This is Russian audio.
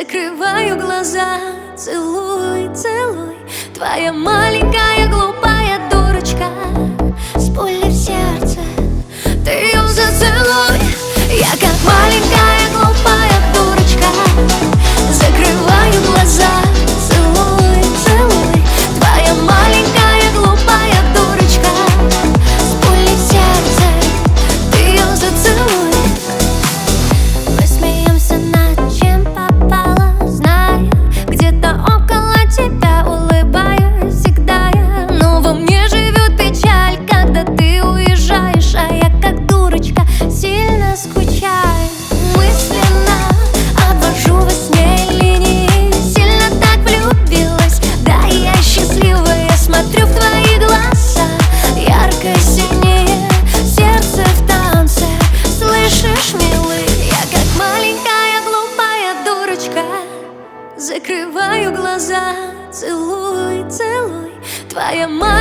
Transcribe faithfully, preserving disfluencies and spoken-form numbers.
Закрываю глаза, целуй, целуй. Твоя маленькая глупая дурочка с пулей в сердце, ты ее зацелуй. Я как маленькая глупая дурочка, закрываю глаза, целуй, целуй. Твоя маленькая глупая дурочка с пулей в сердце, ты ее зацелуй. Мы смеемся над чем попало, знаю, где-то около тебя улыбаюсь всегда я. Но во мне живет печаль, когда ты уезжаешь, а я как дурочка сильно скучаю. Мысленно обвожу во сне линии, сильно так влюбилась, да я счастливая. Смотрю в твои глаза, ярко синее, сердце в танце, слышишь, милый? Я как маленькая глупая дурочка, закрываю глаза, целуй, целуй. Твоя мать